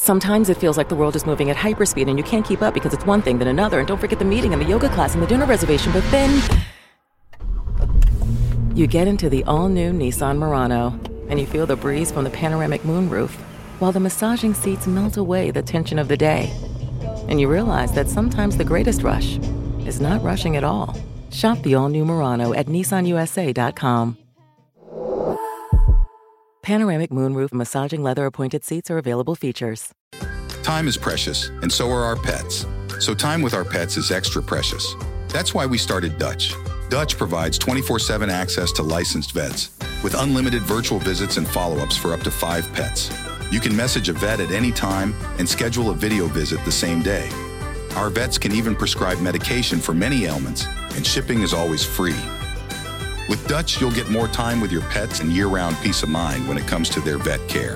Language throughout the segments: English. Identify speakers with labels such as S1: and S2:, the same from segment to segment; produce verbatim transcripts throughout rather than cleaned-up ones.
S1: Sometimes it feels like the world is moving at hyperspeed and you can't keep up because it's one thing, then another, and don't forget the meeting and the yoga class and the dinner reservation, but then you get into the all-new Nissan Murano and you feel the breeze from the panoramic moonroof while the massaging seats melt away the tension of the day. And you realize that sometimes the greatest rush is not rushing at all. Shop the all-new Murano at Nissan U S A dot com. Panoramic moonroof massaging leather-appointed seats are available features.
S2: Time is precious, and so are our pets. So time with our pets is extra precious. That's why we started Dutch. Dutch provides twenty-four seven access to licensed vets with unlimited virtual visits and follow-ups for up to five pets. You can message a vet at any time and schedule a video visit the same day. Our vets can even prescribe medication for many ailments, and shipping is always free. With Dutch, you'll get more time with your pets and year-round peace of mind when it comes to their vet care.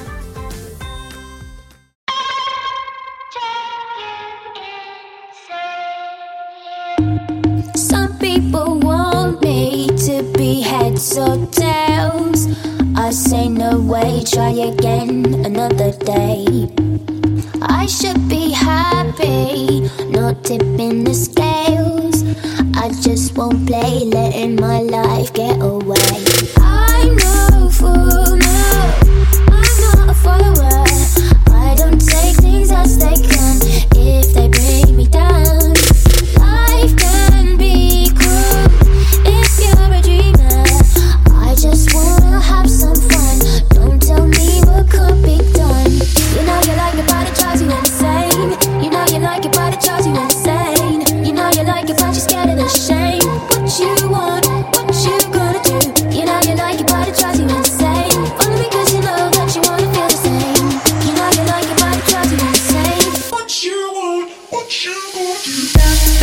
S3: Some people want me to be heads or tails. I say no way, try again another day. I should be happy, not tipping the scales. I just won't play, letting my life get away. I'm no fool, no, I'm not a follower. I don't take things as they come, if they bring me down. Life can be cruel, if you're a dreamer. I just wanna have some fun, don't tell me what can't be done. You know you like it, but it drives you insane. You know you like it, but it drives you insane. You know you like it, but you're scared of the shame. What you want, what you gonna do? You know you like it, but it drives you insane. Only because you know that you wanna feel the same. You know you like it, but it drives you insane. What you want, what you gonna do?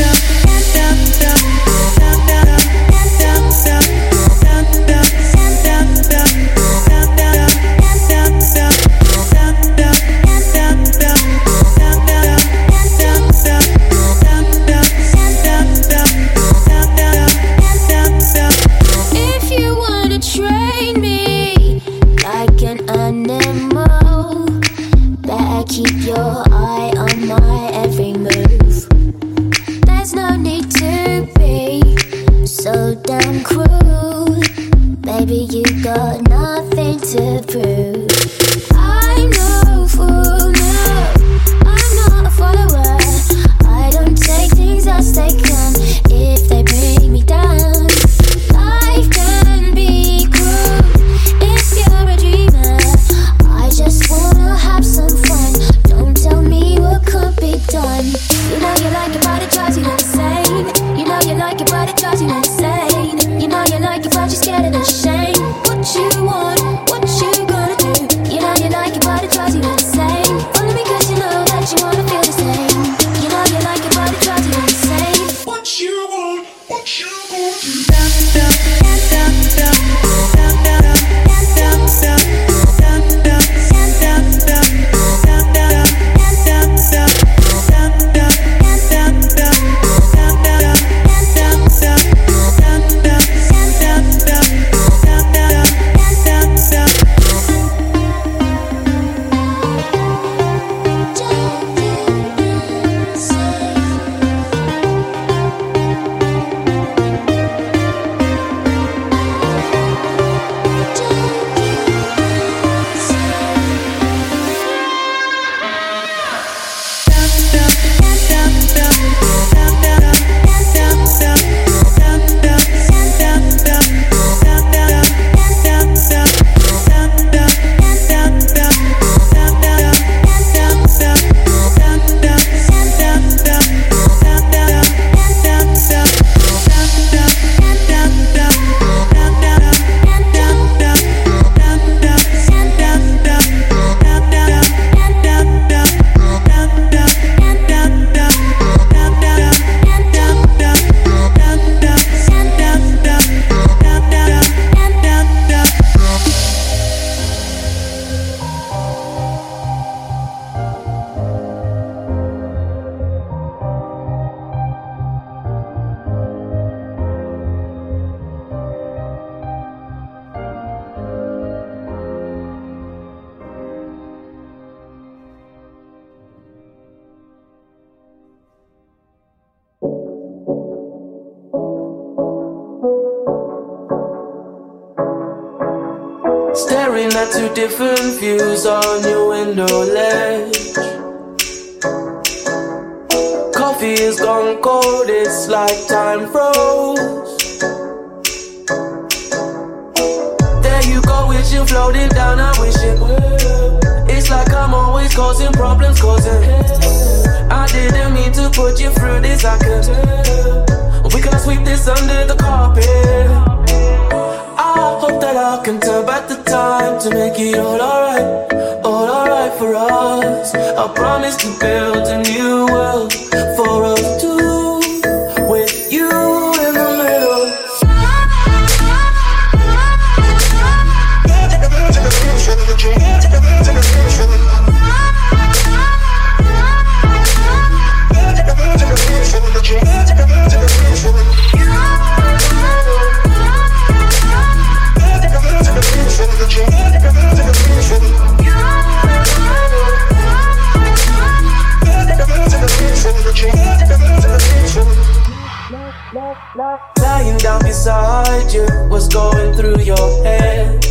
S3: If you wanna train me like an animal, better keep your eye on my every move. There's no need to be so damn cruel. Baby, you got nothing to prove. I'm no fool, no, I'm not a follower. I don't take things as they come, if they bring me down. Life can be cruel, if you're a dreamer. I just wanna have some fun, don't tell me what can't be done. You know you like it, but it drives you insane. You know you like it, but it drives you insane. You know you like it, but you're scared of the shame. What you want, what you gonna do?
S4: at two different views on your window ledge. Coffee is gone cold, it's like time froze. There you go, wishing, floating down, I wish it would. It's like I'm always causing problems, causing I didn't mean to put you through this, I could We can sweep this under the carpet. I hope that I can turn back the time to make it all alright, all alright for us. I promise to build a new world for us two, with you in the middle. Lying down beside you, what's going through your head?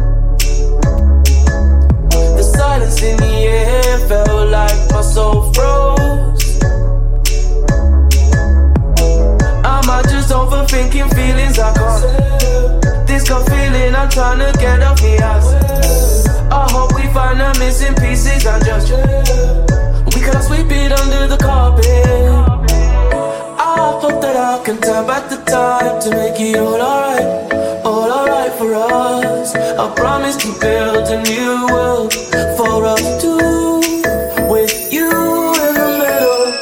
S4: The silence in the air felt like my soul froze. Am I just overthinking feelings I can't? This gut feeling I'm trying to get off me ass. I hope we find the missing pieces and just we can sweep it under the carpet. I hope that I can turn back the time to make it all alright, all alright for us. I promise to build a new world for us two, with you in the middle.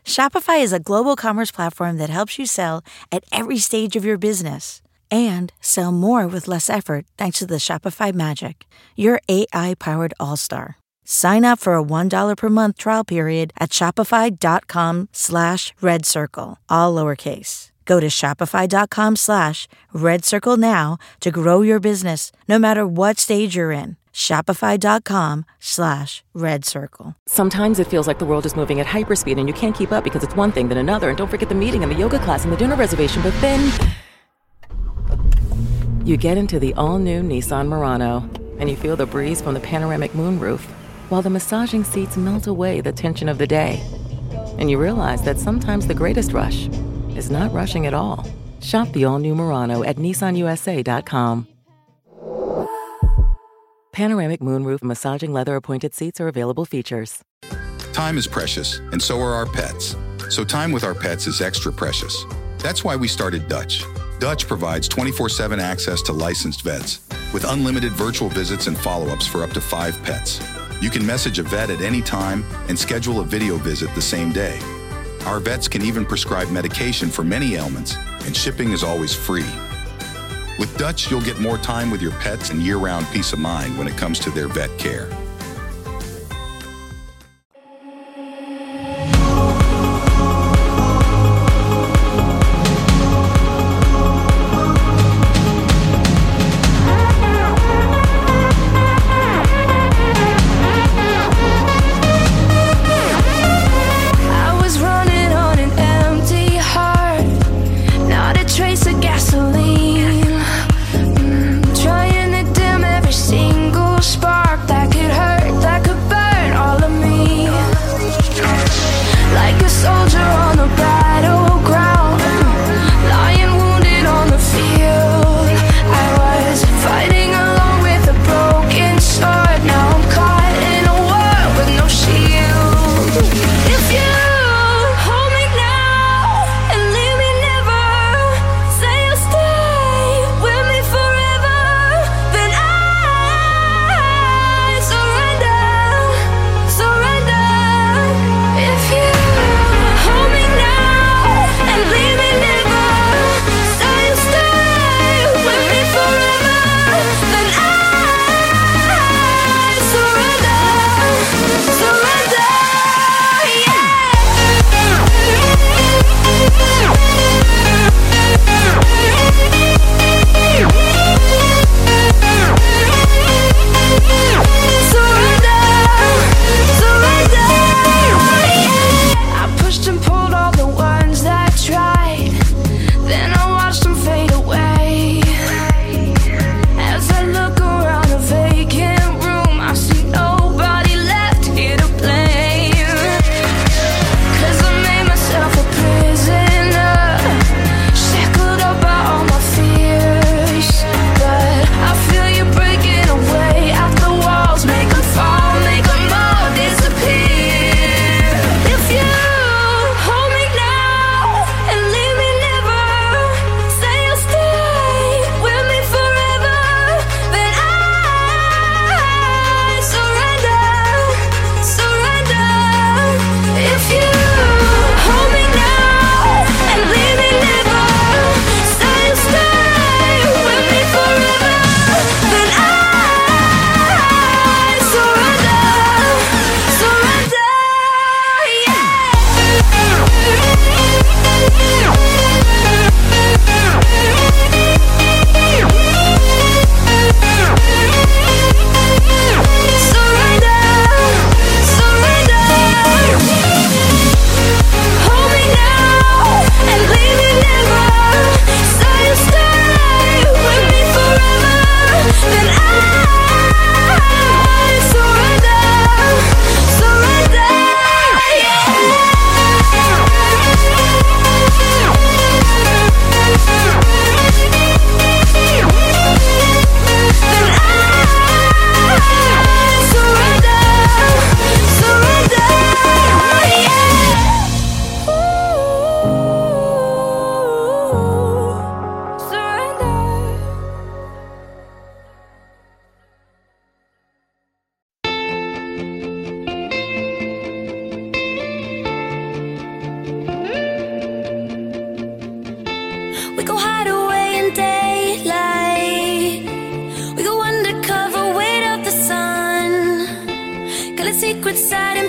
S5: Shopify is a global commerce platform that helps you sell at every stage of your business and sell more with less effort thanks to the Shopify Magic, your A I-powered all-star. Sign up for a one dollar per month trial period at shopify.com slash red circle, all lowercase. Go to shopify.com slash red circle now to grow your business no matter what stage you're in. Shopify.com slash red circle.
S1: Sometimes it feels like the world is moving at hyperspeed and you can't keep up because it's one thing then another. And don't forget the meeting and the yoga class and the dinner reservation. But then you get into the all-new Nissan Murano and you feel the breeze from the panoramic moonroof while the massaging seats melt away the tension of the day. And you realize that sometimes the greatest rush is not rushing at all. Shop the all-new Murano at nissan u s a dot com. Panoramic moonroof massaging leather-appointed seats are available features.
S2: Time is precious, and so are our pets. So time with our pets is extra precious. That's why we started Dutch. Dutch provides twenty-four seven access to licensed vets with unlimited virtual visits and follow-ups for up to five pets. You can message a vet at any time and schedule a video visit the same day. Our vets can even prescribe medication for many ailments, and shipping is always free. With Dutch, you'll get more time with your pets and year-round peace of mind when it comes to their vet care.
S3: Gasoline, mm, trying to dim every single spark that could hurt.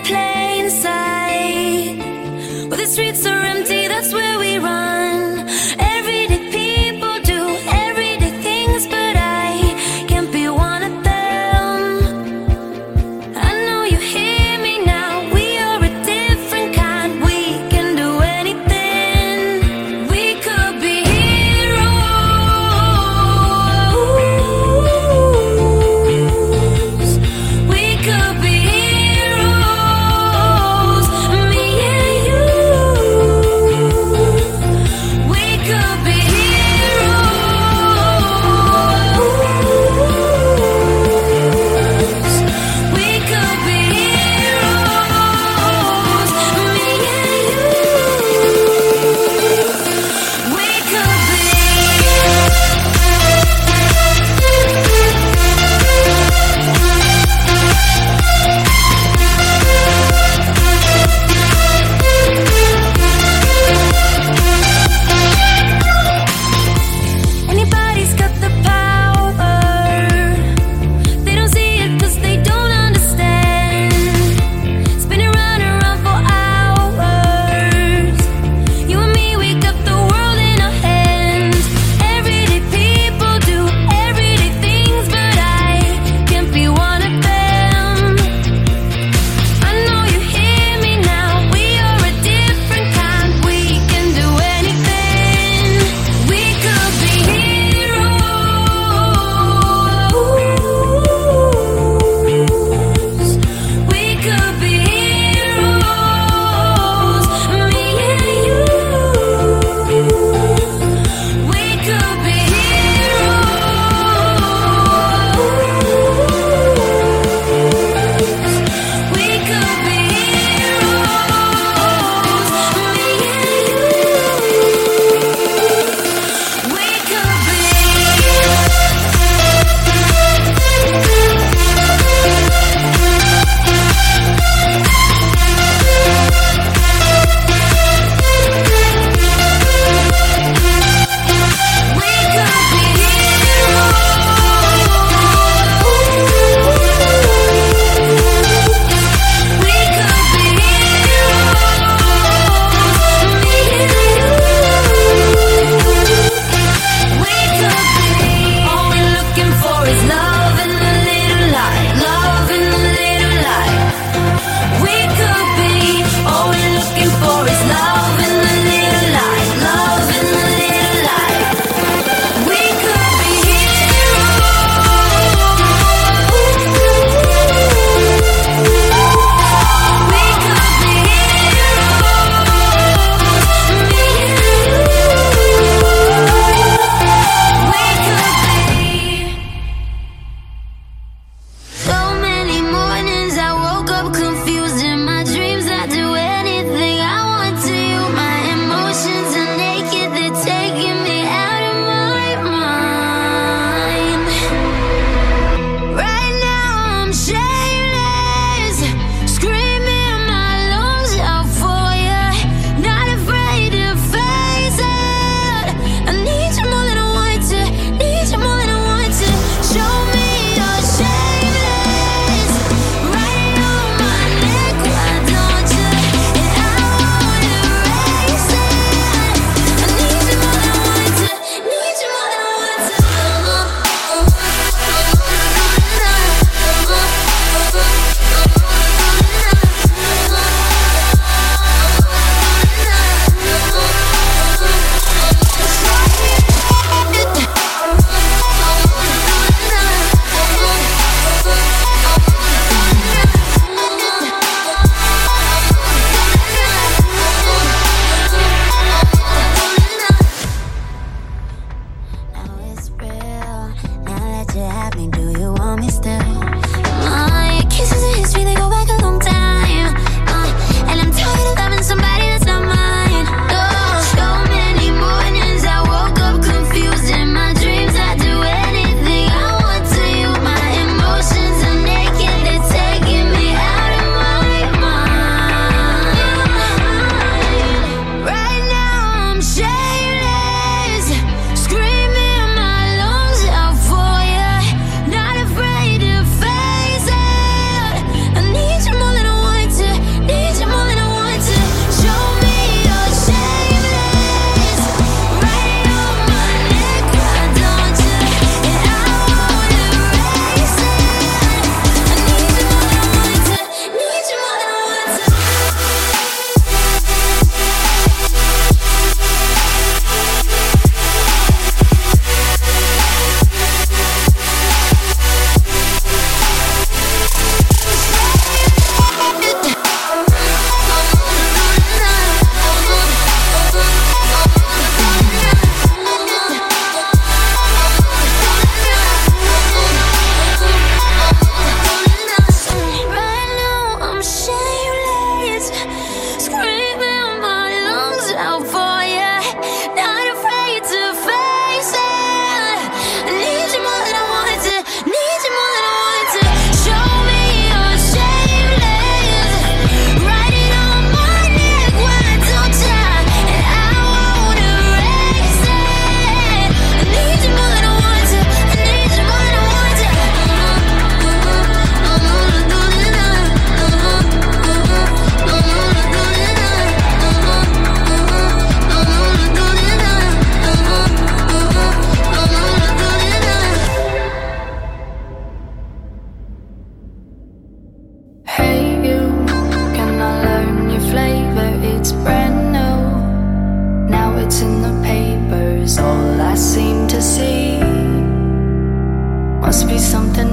S3: plain sight. Where the streets are empty, that's where we run. Everyday people do everyday things, but I can't be one of them. I know you hear me now, we are a different kind. We can do anything. We could be heroes. We could be heroes. Me and you.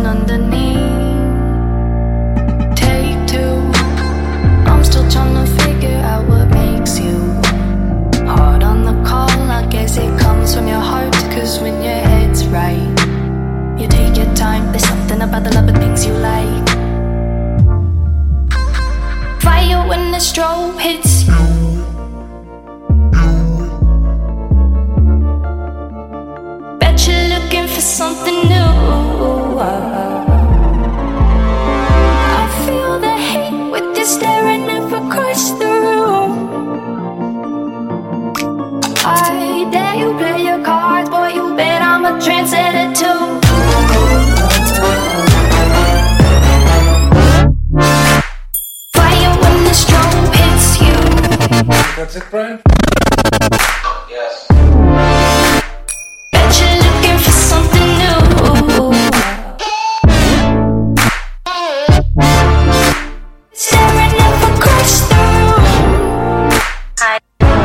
S6: underneath. Take two. I'm still trying to figure out what makes you hard on the call. I guess it comes from your heart, cause when your head's right, you take your time. There's something about the love of things you like. Fire when the strobe hits you. Bet you're looking for something new. I feel the hate with you staring up across the room. I dare you play your cards, boy, you bet I'm a trendsetter too. Fire when the strobe hits you.
S7: That's it, Brian? Yes.
S6: Bet you're looking for something new. Staring up across the room. I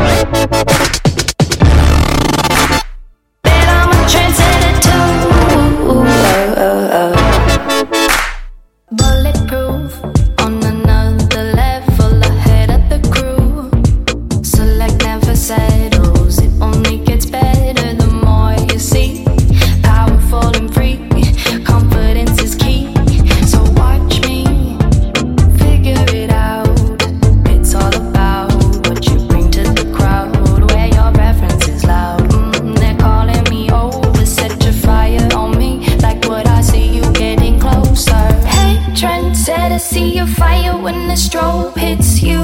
S6: bet I'm a trendsetter too. Bulletproof, on another level, ahead of the crew. Select never settles, it only gets better the more you see. Powerful and free, confidence is key. So watch me figure it out. It's all about what you bring to the crowd, where your reference is loud. Mm, they're calling me over, set your fire on me, like what I see you getting closer. Hey, trendsetter, see your fire when the strobe hits you.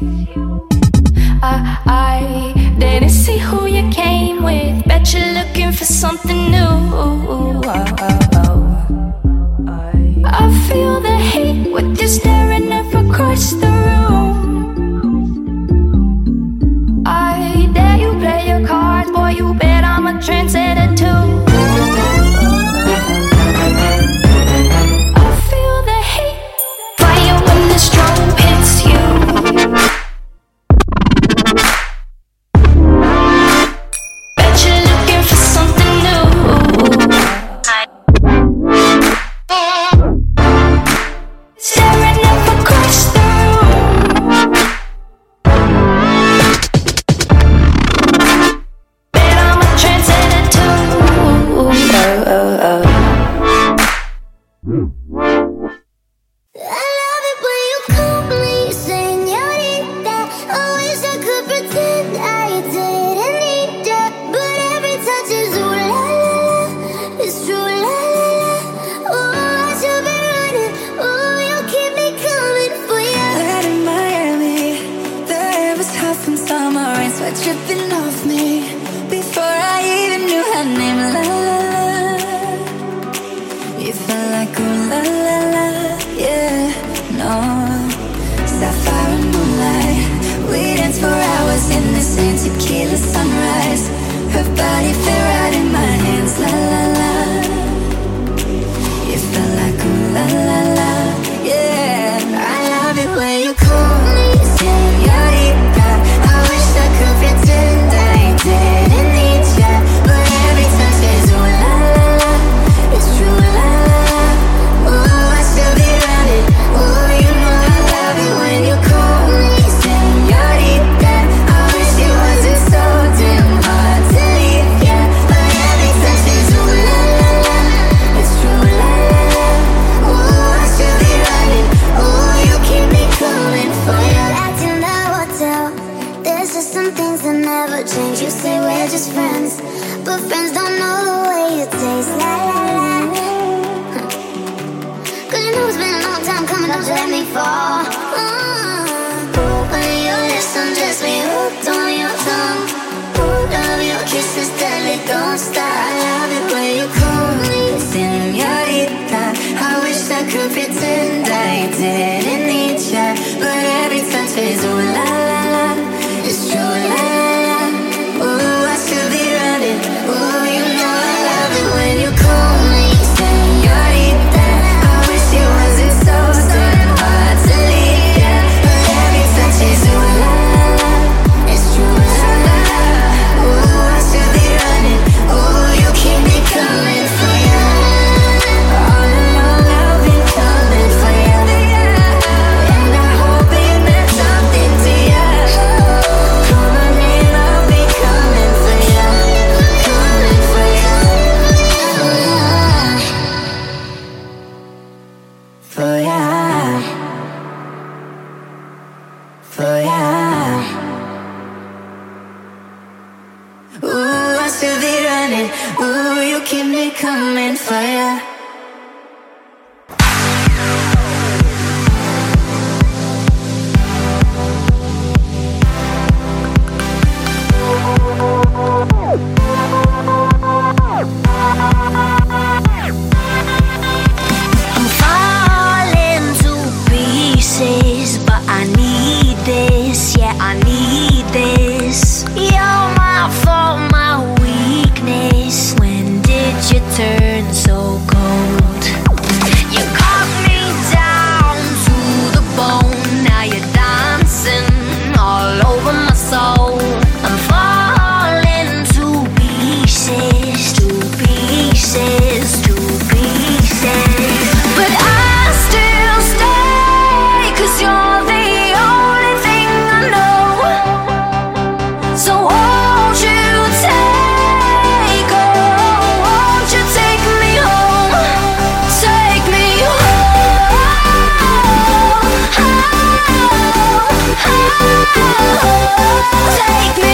S6: I, I didn't see who you came with. Bet you're looking for something new. I feel the hate with you staring up across the room. I dare you play your cards, boy, you bet I'm a trendsetter too. I feel the hate, fire when the strobe hits you. Bet you're looking for something new. Staring up across the room. Bet I'm a trendsetter too.
S3: I love it when you call me señorita. I wish I could pretend I didn't need ya, but every touch is ooh la la la. It's true la la la. Oh, I should be running. Oh, you keep me coming for ya.
S6: Out in Miami, the air was hot from summer rain, sweat dripping off me before I even knew her name. La la la. You felt like ooh la la la, yeah, no. Sapphire and moonlight, we danced for hours in the same tequila sunrise. Her body fit right in my hands, la la la. You felt like ooh la la la, yeah. I love it when you call me señorita. I wish I could pretend I didn't need ya, but every touch is ooh la la la. It's true la la la. Oh, I still be running. Oh, you know I love it when you call me señorita. I wish it wasn't so damn hard to leave ya, but every touch is ooh la la la. It's true la la la. Oh, I still be running. Oh, you keep me coming for ya.
S3: Back in the hotel, there's just some things that never change. You say we're just friends, but friends don't know the way you taste. La la la. Cause you know it's been a long time coming, don't you let me fall. Uh, When your lips undress me, hooked on your tongue. Ooh, love your kisses, deadly, don't stop. I love it when you call me señorita. I wish I could pretend I didn't need ya, but every touch is ooh la la la. It's true la la la. Ooh, I should be running. Ooh, you know I love it when you call me señorita. I wish it wasn't so damn hard to leave ya, but every touch is ooh la la la. It's
S6: to be running. Ooh, you keep me coming for ya.
S3: I'm falling to pieces, but I need this, yeah, I need this. You're my fault, my weakness. When did you turn so cold? You cut me down to the bone. Now you're dancing all over my soul. I'm falling to pieces, to pieces, to pieces. But I still stay, 'cause you're the only thing I know. So won't you take, oh, won't you take me home? Take me home, home, home. Take me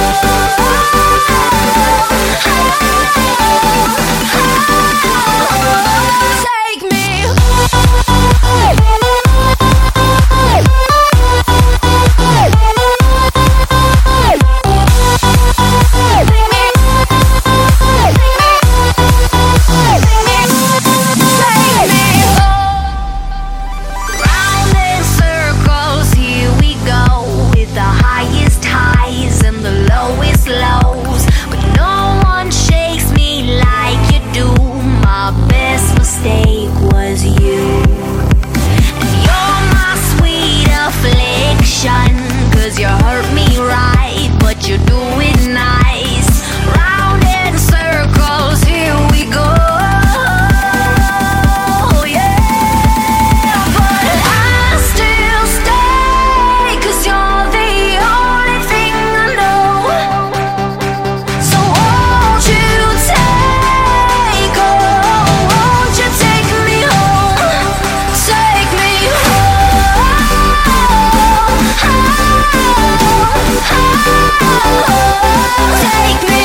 S3: round in circles, here we go, with the highest highs and the lowest lows. But no one shakes me like you do. My best mistake was you. And you're my sweet affliction, 'cause you hurt me right, but you do it nice. Round in circles, here we go. Yeah, but I still stay, 'cause you're the only thing I know. So won't you take, oh, won't you take me home? Take me home, take me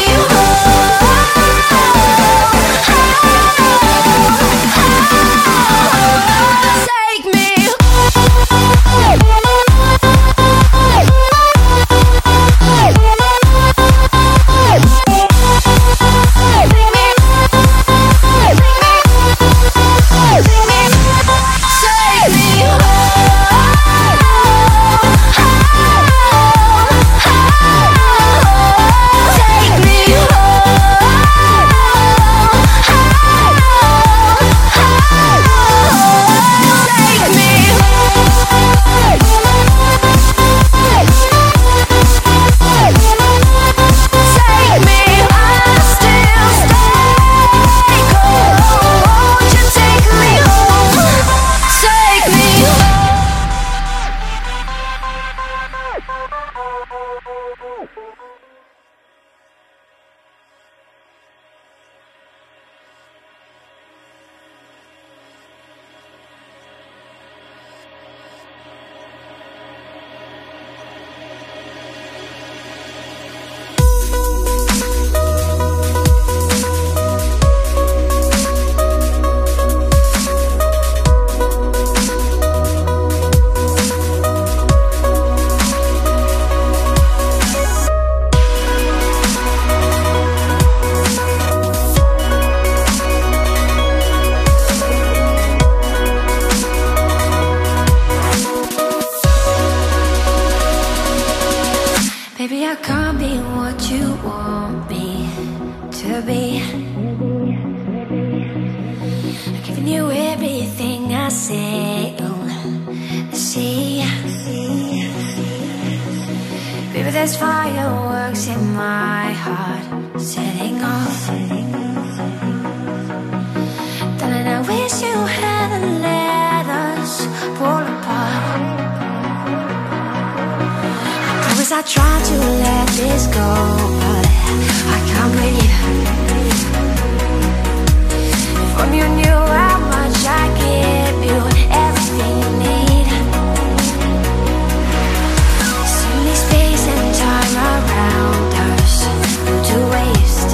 S3: take me Baby, I can't be what you want me to be. I've given you everything I sail the sea. Baby, there's fireworks in my heart setting off. Darling, I wish you hadn't let us fall apart. I try to let this go, but I can't breathe. If only you knew how much I give you, everything you need. There's only space and time around us, go to waste.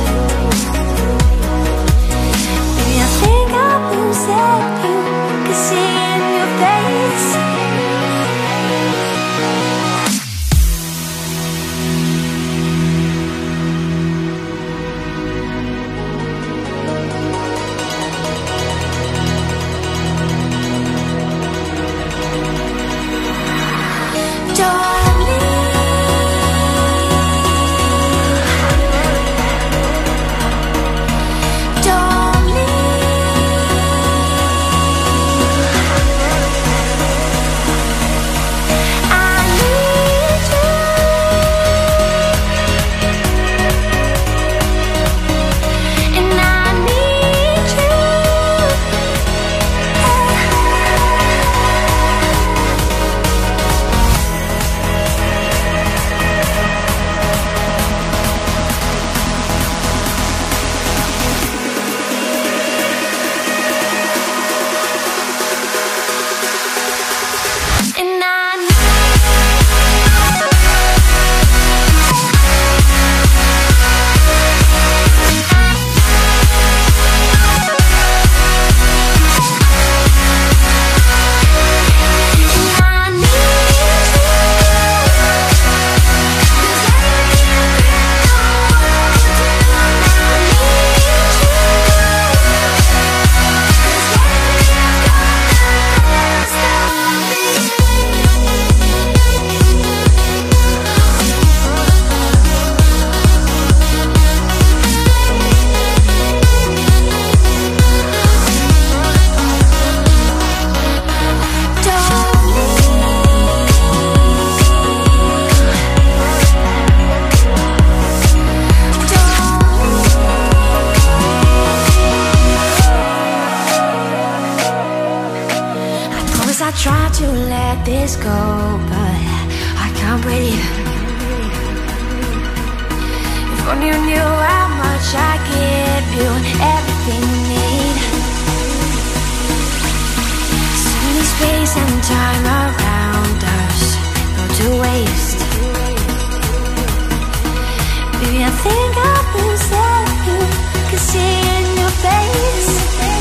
S6: days go by, I can't breathe. If only you knew how much I give you, everything you need. Suddenly space and time around us go to waste. Baby, I think I've been sad you can see in your face.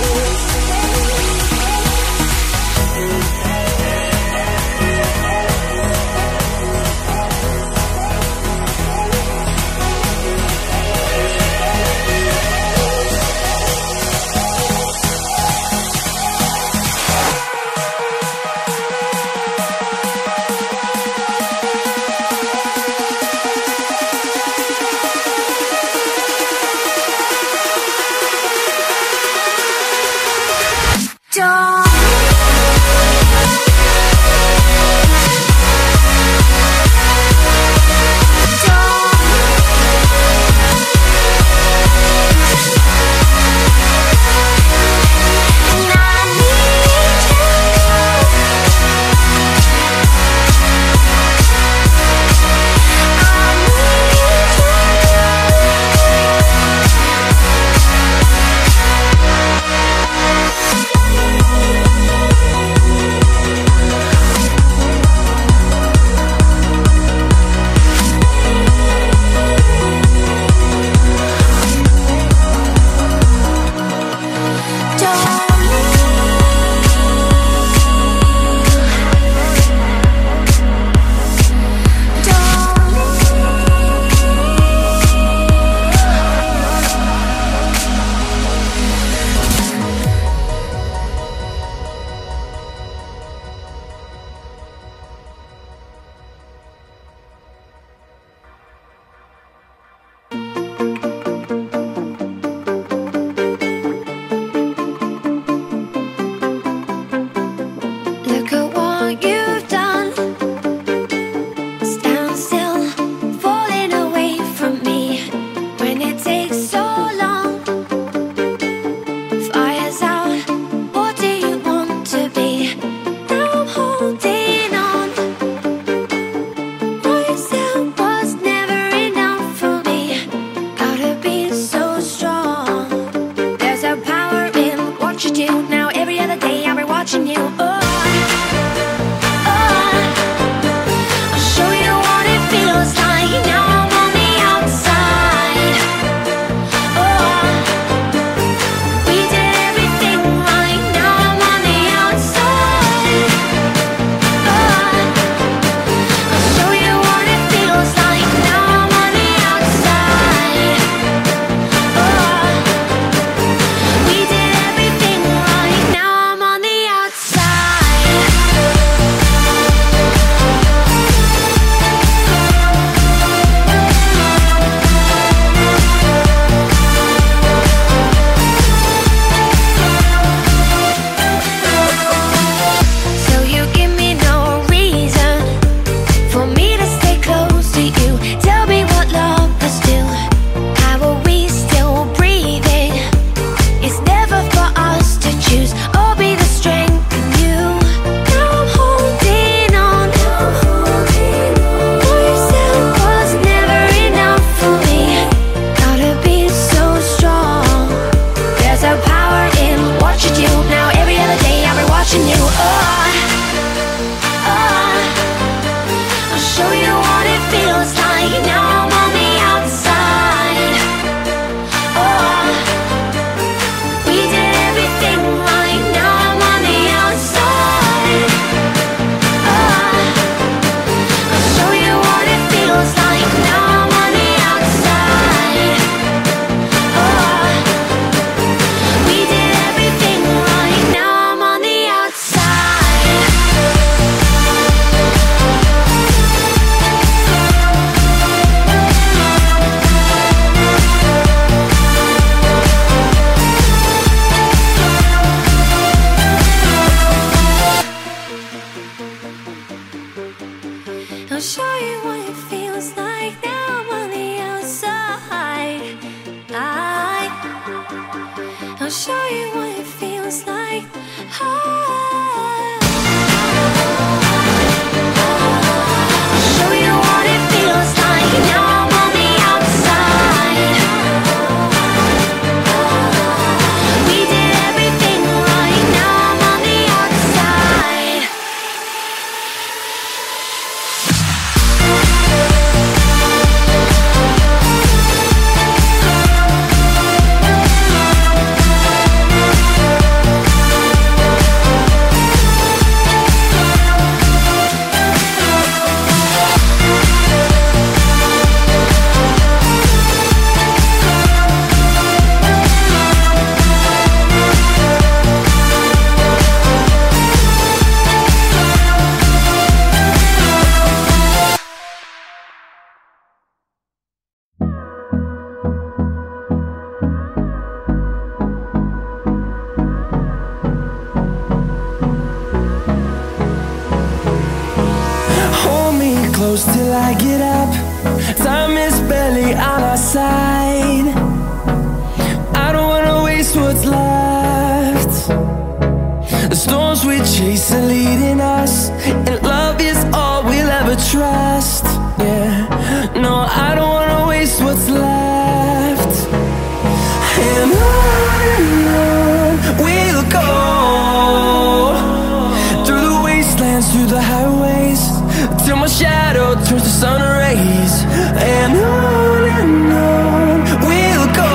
S6: I'll show you what it feels like. Oh.
S4: close till I get up. Time is barely on our side. I don't wanna waste what's left. The storms we chase are leading us, and love is all we'll ever trust. Yeah, no, I don't wanna waste what's left. And on and on we'll go, through the wastelands, through the highways, till my shadow turns to sun rays. And on and on we'll go,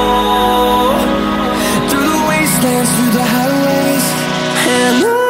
S4: through the wastelands, through the highways, and on.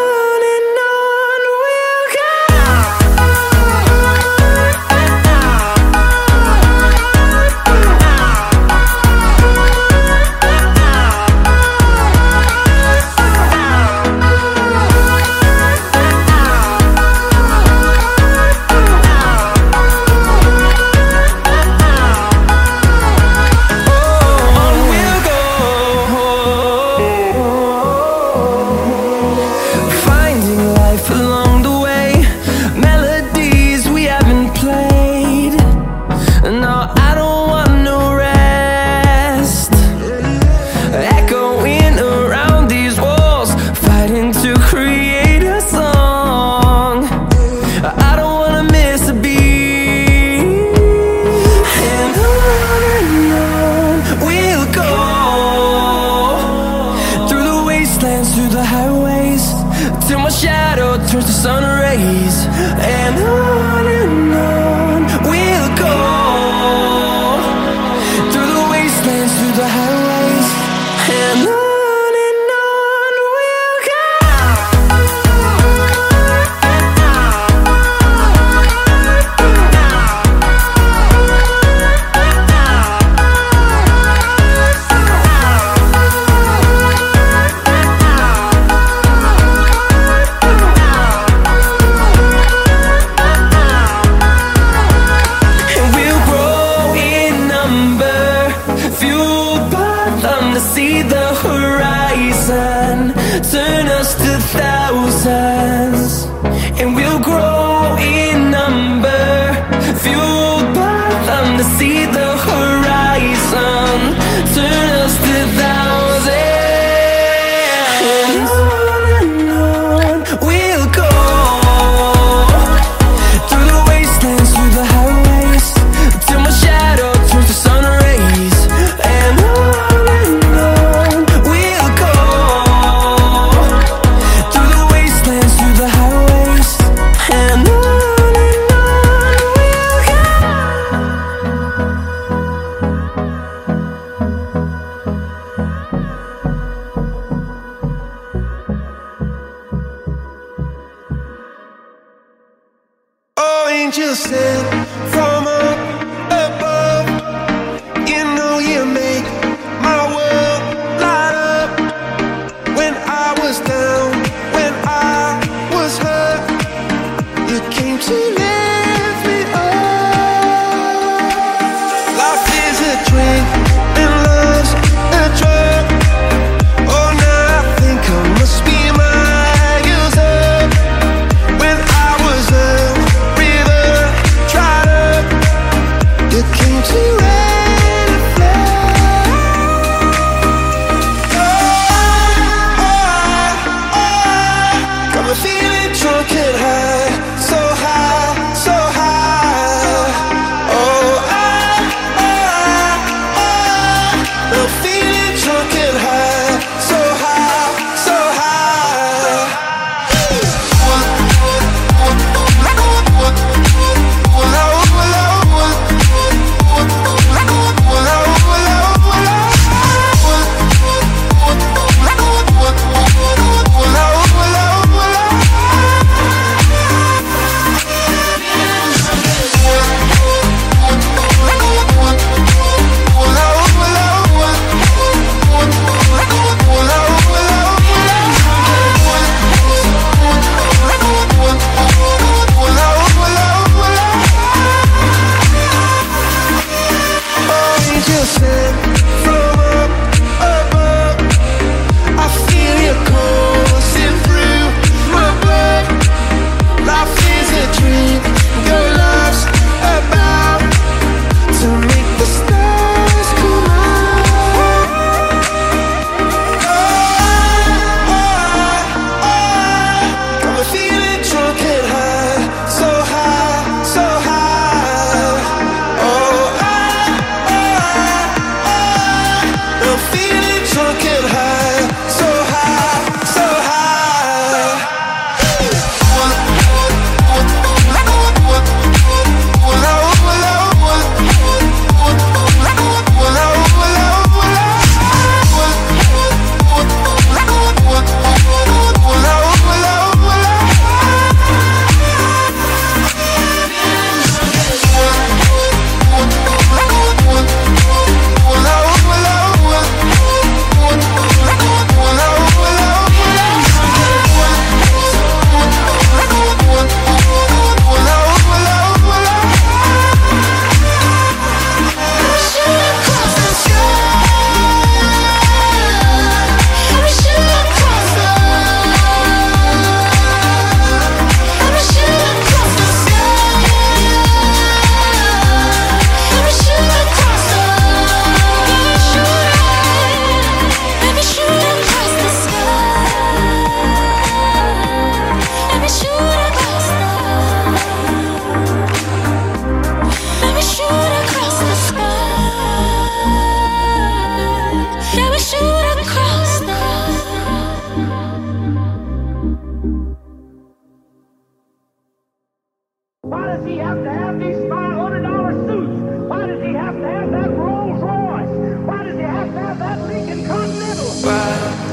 S8: We'll be right back.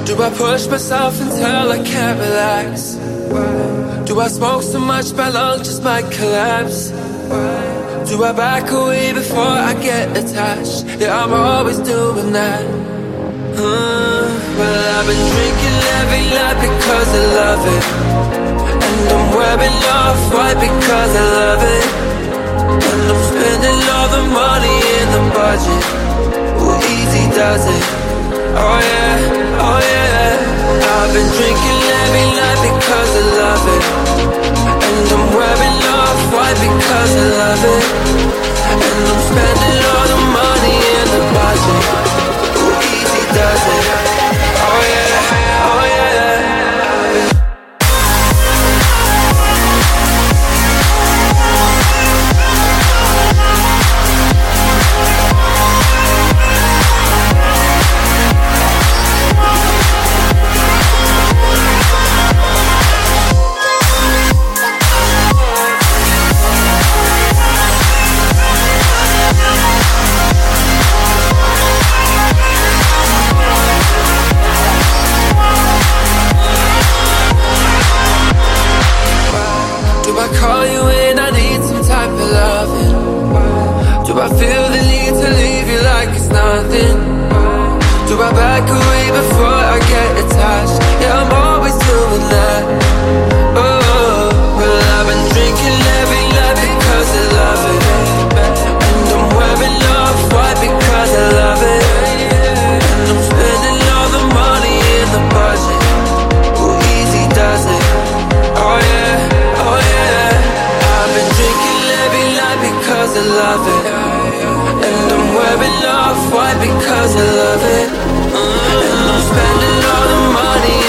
S4: Do I push myself until I can't relax? Do I smoke so much my lungs just might collapse? Do I back away before I get attached? Yeah, I'm always doing that. uh, Well, I've been drinking every night because I love it. And I'm wearing off-white because I love it. And I'm spending all the money in the budget. Well, easy does it. Oh yeah, oh yeah. I've been drinking every night because I love it. And I'm wearing off-white because I love it. And I'm spending all the money in the budget. Ooh, easy does it. Oh yeah, oh yeah. Call you when I need some type of loving. Do I feel the need to leave you like it's nothing? Do I back away before I get attached? Yeah, I'm always doing that. Oh, well, I've been drinking every night because I love it. And I'm wearing off-white because I love it. And I'm spending all the money in the budget. Ooh, easy does it. Oh yeah, oh yeah. I've been drinking every night because I love it. And I'm wearing off-white because I love it. And I'm spending all the money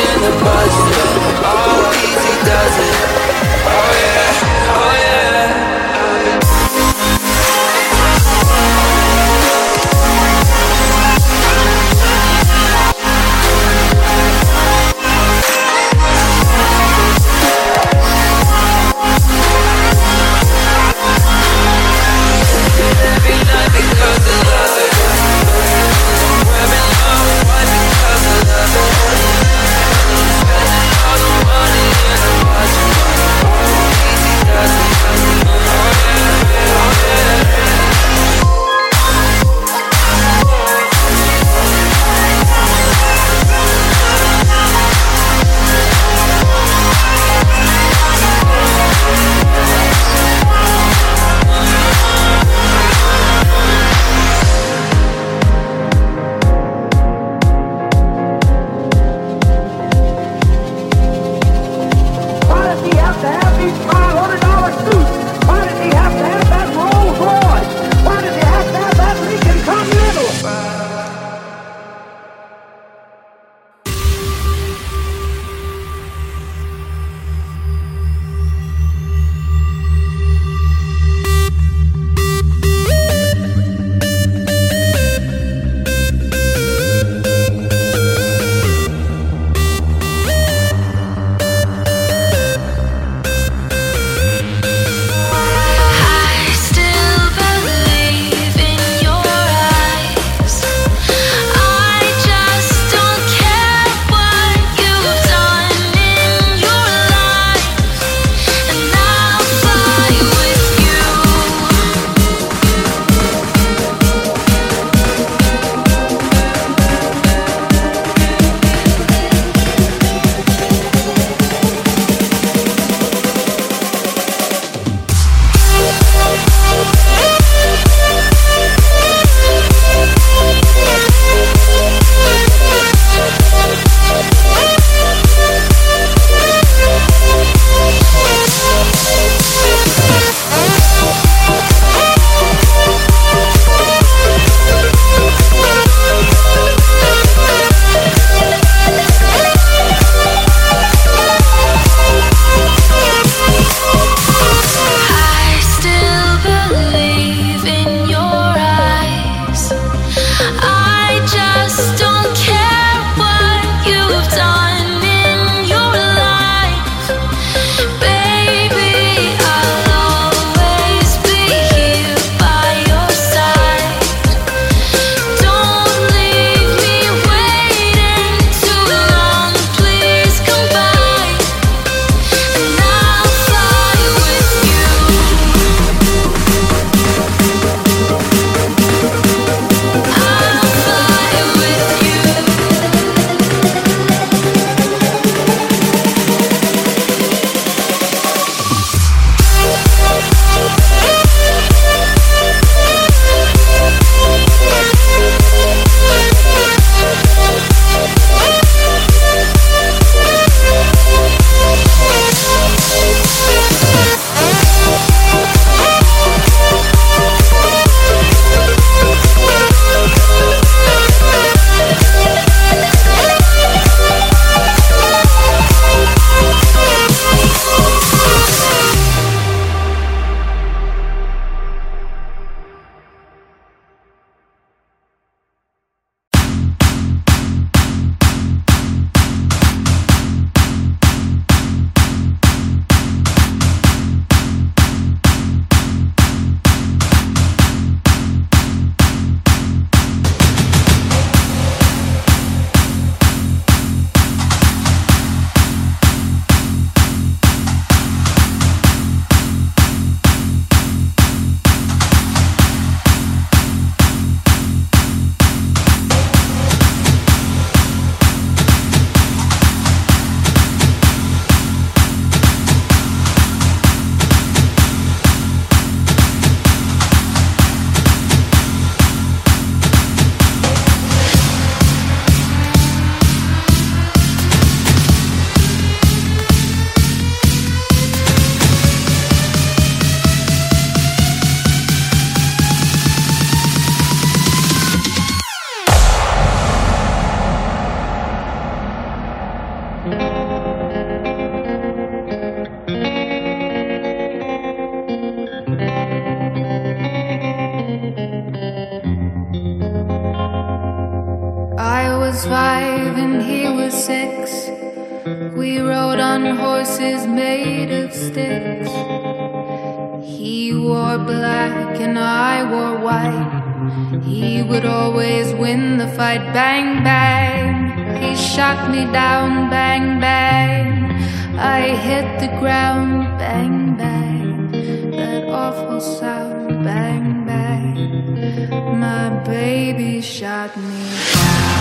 S8: was five and he was six. We rode on horses made of sticks. He wore black and I wore white. He would always win the fight. Bang, bang. He shot me down. Bang, bang. I hit the ground. Bang, bang. That awful sound. Bang, bang. My baby shot me down.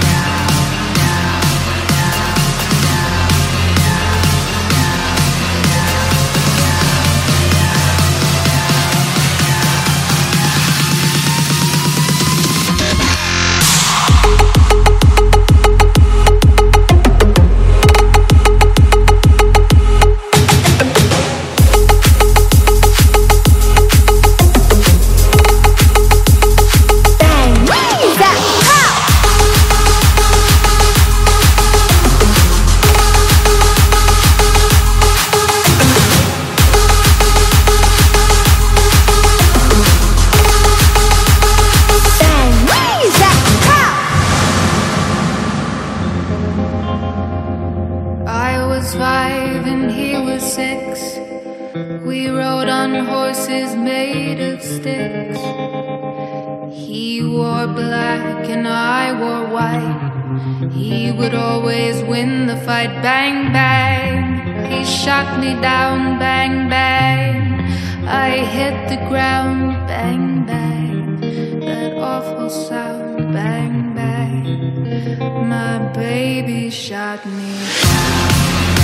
S8: Five and he was six. We rode on horses made of sticks. He wore black and I wore white. He would always win the fight. Bang, bang. He shot me down. Bang, bang. I hit the ground. Bang, bang. That awful sound. Bang, bang. My baby shot me down.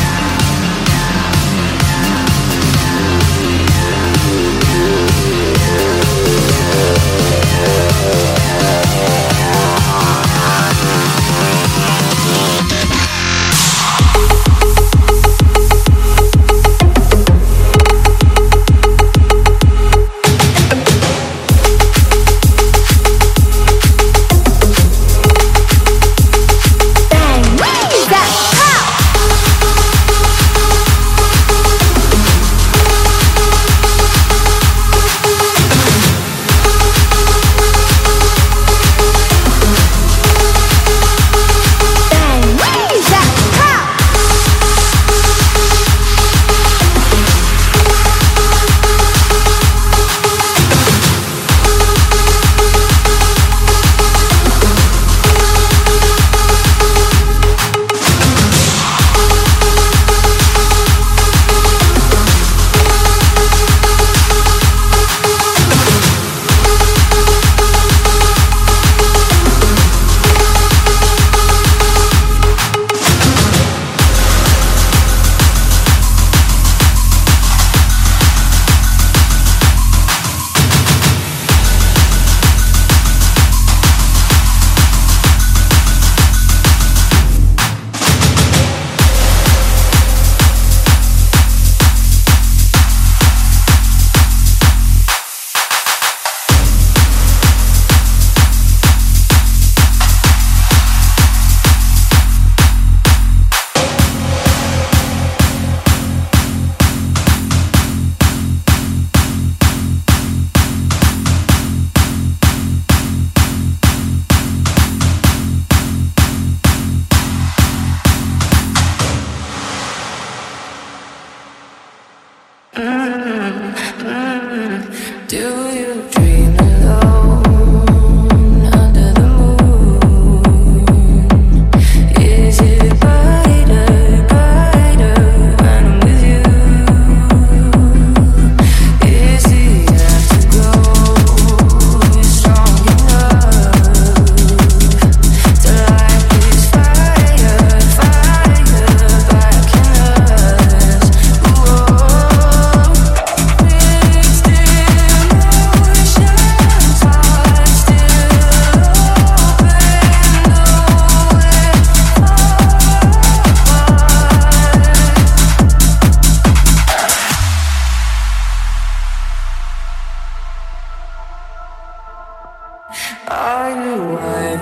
S6: Are you wide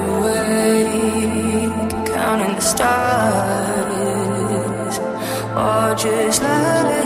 S6: awake, counting the stars, or just lying?